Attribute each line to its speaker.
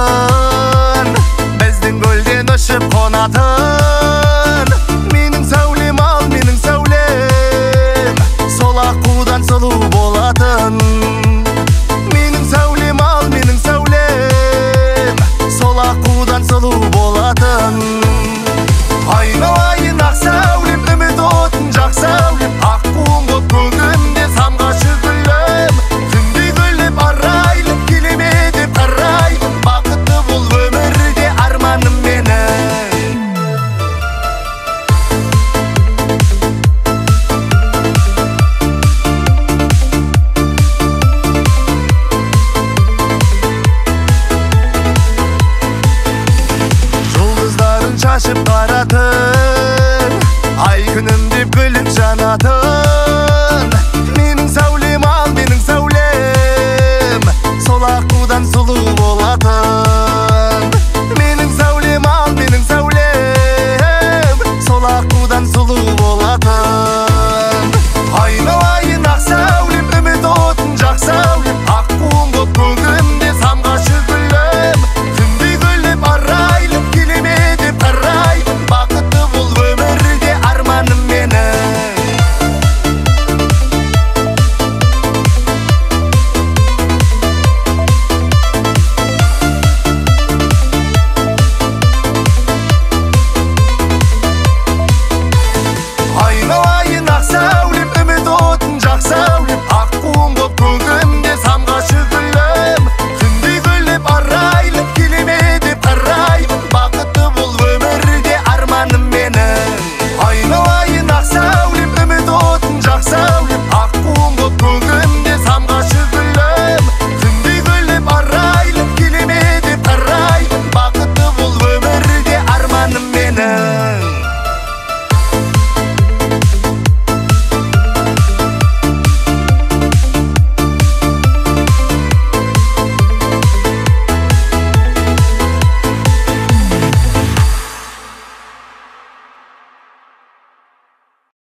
Speaker 1: болатын, біздің көлден ұшып қонатын. Менің сәулем ал, менің сәулем, сол аққудан сұлу болатын. Менің сәулем ал, менің сәулем, сол аққудан сұлу болатын. Айналайын ақ сәулем, үміт отын жақ сәулем, аққуым боп көгімде самғашы гүлім. Күндей гүлдеп арайлым, келеме деп қараймын, бақытты бол өмірде арманым менің. Жұлдыздарын шашып қаратын, ай күнім деп күліп жанатын. Менің сәулем ал, менің сәулем, сол аққудан сұлу